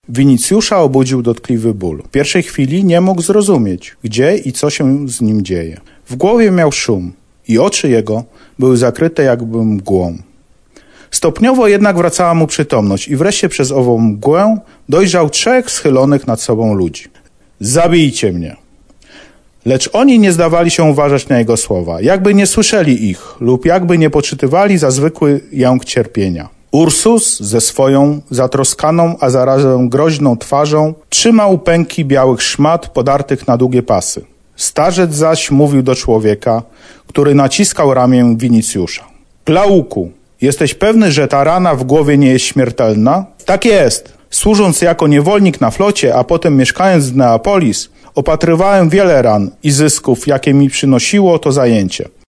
Winicjusza obudził dotkliwy ból. W pierwszej chwili nie mógł zrozumieć, gdzie i co się z nim dzieje. W głowie miał szum i oczy jego były zakryte jakby mgłą. Stopniowo jednak wracała mu przytomność i wreszcie przez ową mgłę dojrzał 3 schylonych nad sobą ludzi. Zabijcie mnie! Lecz oni nie zdawali się uważać na jego słowa, jakby nie słyszeli ich lub jakby nie poczytywali za zwykły jęk cierpienia. Ursus ze swoją zatroskaną, a zarazem groźną twarzą trzymał pęki białych szmat podartych na długie pasy. Starzec zaś mówił do człowieka, który naciskał ramię Winicjusza. Klauku, jesteś pewny, że ta rana w głowie nie jest śmiertelna? Tak jest. Służąc jako niewolnik na flocie, a potem mieszkając w Neapolis, opatrywałem wiele ran i zysków, jakie mi przynosiło to zajęcie.